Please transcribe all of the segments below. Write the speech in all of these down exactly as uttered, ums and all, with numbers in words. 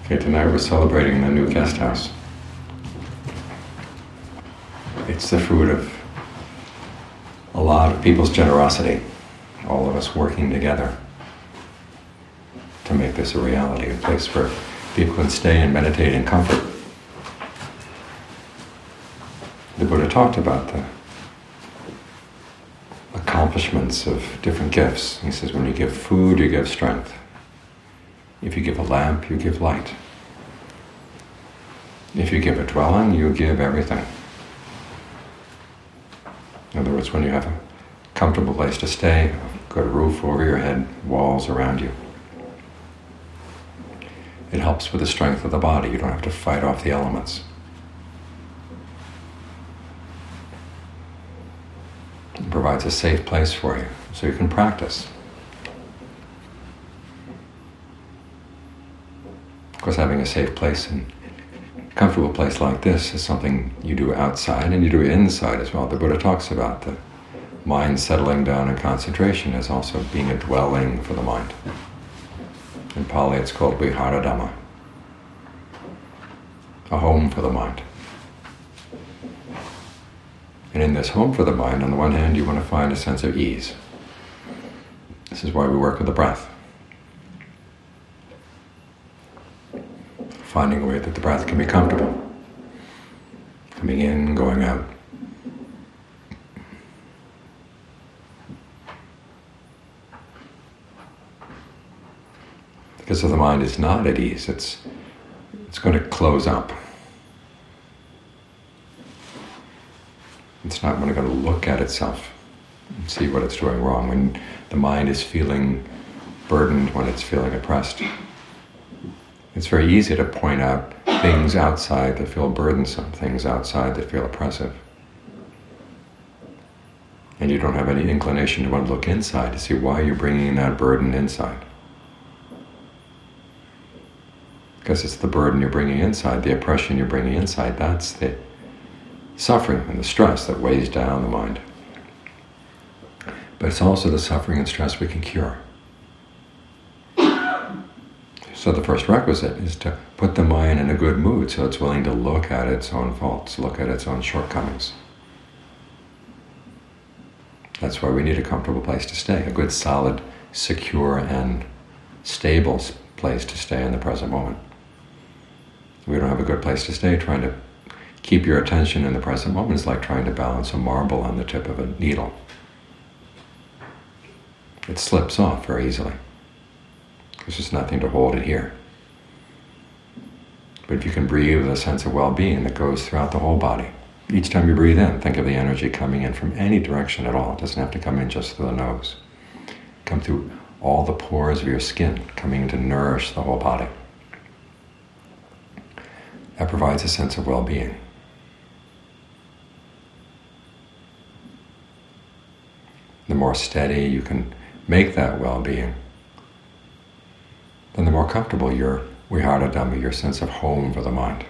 Okay, tonight we're celebrating the new guest house. It's the fruit of a lot of people's generosity, all of us working together to make this a reality, a place where people can stay and meditate in comfort. The Buddha talked about the accomplishments of different gifts. He says, when you give food, you give strength. If you give a lamp, you give light. If you give a dwelling, you give everything. In other words, when you have a comfortable place to stay, a good roof over your head, walls around you, it helps with the strength of the body. You don't have to fight off the elements. It provides a safe place for you, so you can practice. Of course, having a safe place and comfortable place like this is something you do outside and you do inside as well. The Buddha talks about the mind settling down in concentration as also being a dwelling for the mind. In Pali it's called Viharadhamma, a home for the mind. And in this home for the mind, on the one hand, you want to find a sense of ease. This is why we work with the breath. Finding a way that the breath can be comfortable. Coming in, going out. Because if the mind is not at ease, it's, it's going to close up. It's not going to look at itself and see what it's doing wrong. When the mind is feeling burdened, when it's feeling oppressed, it's very easy to point out things outside that feel burdensome, things outside that feel oppressive. And you don't have any inclination to want to look inside to see why you're bringing that burden inside. Because it's the burden you're bringing inside, the oppression you're bringing inside, that's the suffering and the stress that weighs down the mind. But it's also the suffering and stress we can cure. So the first requisite is to put the mind in a good mood so it's willing to look at its own faults, look at its own shortcomings. That's why we need a comfortable place to stay, a good, solid, secure, and stable place to stay in the present moment. If we don't have a good place to stay, trying to keep your attention in the present moment is like trying to balance a marble on the tip of a needle. It slips off very easily. There's just nothing to hold it here. But if you can breathe with a sense of well-being that goes throughout the whole body, each time you breathe in, think of the energy coming in from any direction at all. It doesn't have to come in just through the nose. Come through all the pores of your skin, coming in to nourish the whole body. That provides a sense of well-being. The more steady you can make that well-being, then the more comfortable your Viharadhamma, your sense of home for the mind.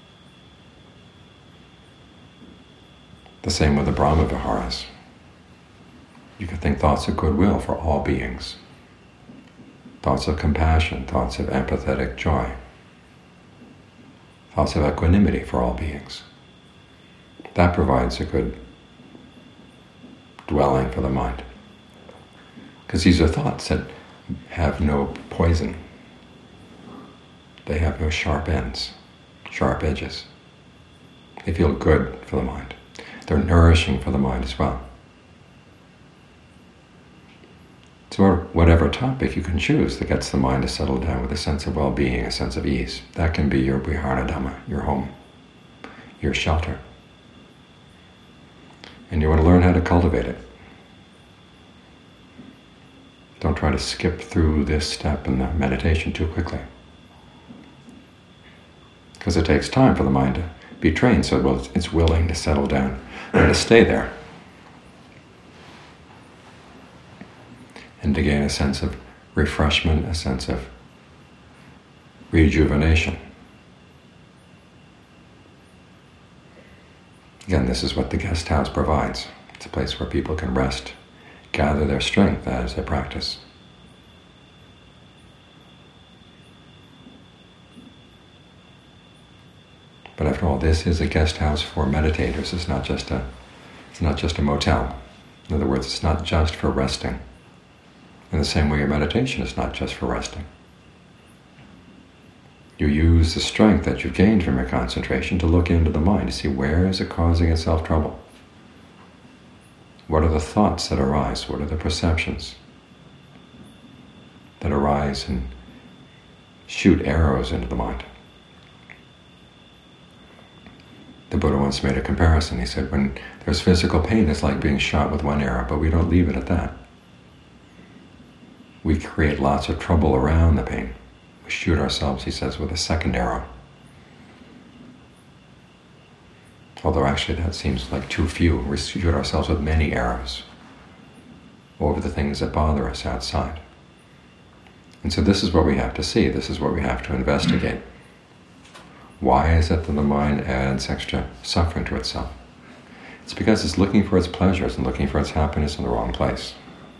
The same with the Brahma Viharas. You can think thoughts of goodwill for all beings, thoughts of compassion, thoughts of empathetic joy, thoughts of equanimity for all beings. That provides a good dwelling for the mind. Because these are thoughts that have no poison. They have no sharp ends, sharp edges. They feel good for the mind. They're nourishing for the mind as well. So whatever topic you can choose that gets the mind to settle down with a sense of well-being, a sense of ease, that can be your Viharadhamma, your home, your shelter. And you want to learn how to cultivate it. Don't try to skip through this step in the meditation too quickly. Because it takes time for the mind to be trained so it's willing to settle down and to stay there. And to gain a sense of refreshment, a sense of rejuvenation. Again, this is what the guest house provides. It's a place where people can rest, gather their strength as they practice. But after all, this is a guest house for meditators. It's not just a, it's not just a motel. In other words, it's not just for resting. In the same way, your meditation is not just for resting. You use the strength that you've gained from your concentration to look into the mind, to see where is it causing itself trouble. What are the thoughts that arise? What are the perceptions that arise and shoot arrows into the mind? The Buddha once made a comparison. He said, when there's physical pain, it's like being shot with one arrow, but we don't leave it at that. We create lots of trouble around the pain. We shoot ourselves, he says, with a second arrow. Although actually that seems like too few. We shoot ourselves with many arrows over the things that bother us outside. And so this is what we have to see. This is what we have to investigate. Why is it that the mind adds extra suffering to itself? It's because it's looking for its pleasures and looking for its happiness in the wrong place.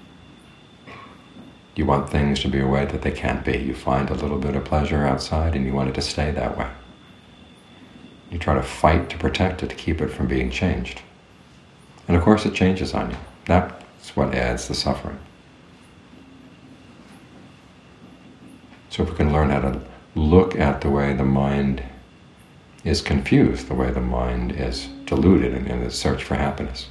You want things to be a way that they can't be. You find a little bit of pleasure outside and you want it to stay that way. You try to fight to protect it, to keep it from being changed. And of course it changes on you. That's what adds the suffering. So if we can learn how to look at the way the mind is confused, the way the mind is deluded in, in its search for happiness,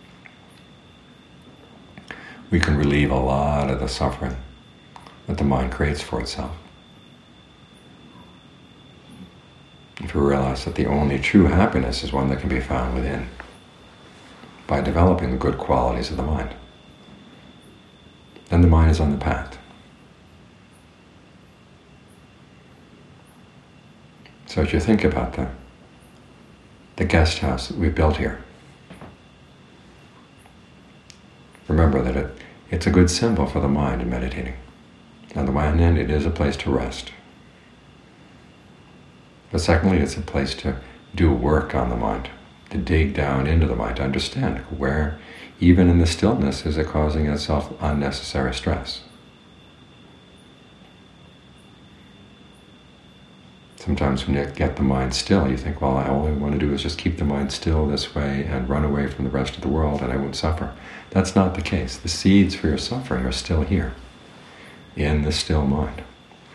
we can relieve a lot of the suffering that the mind creates for itself. If we realize that the only true happiness is one that can be found within, by developing the good qualities of the mind, then the mind is on the path. So as you think about the, the guest house that we've built here, remember that it, it's a good symbol for the mind in meditating. On the one hand, it is a place to rest. But secondly, it's a place to do work on the mind, to dig down into the mind, to understand where, even in the stillness, is it causing itself unnecessary stress. Sometimes when you get the mind still, you think, well, all I want to do is just keep the mind still this way and run away from the rest of the world and I won't suffer. That's not the case. The seeds for your suffering are still here, in the still mind.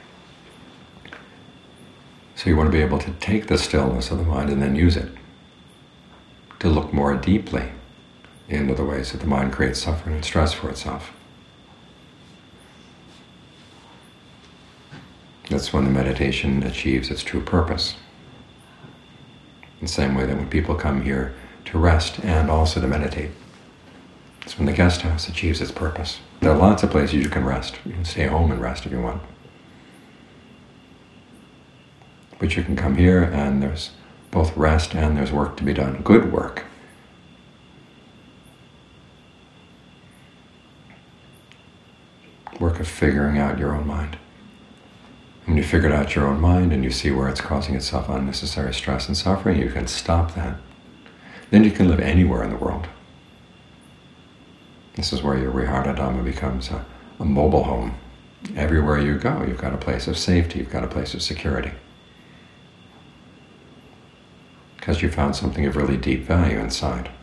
So you want to be able to take the stillness of the mind and then use it to look more deeply into the ways that the mind creates suffering and stress for itself. That's when the meditation achieves its true purpose. In the same way that when people come here to rest and also to meditate, it's when the guest house achieves its purpose. There are lots of places you can rest. You can stay home and rest if you want. But you can come here and there's both rest and there's work to be done. Good work. Work of figuring out your own mind. When you figured out your own mind and you see where it's causing itself unnecessary stress and suffering, you can stop that. Then you can live anywhere in the world. This is where your Vihara Dhamma becomes a, a mobile home. Everywhere you go, you've got a place of safety, you've got a place of security. Because you found something of really deep value inside.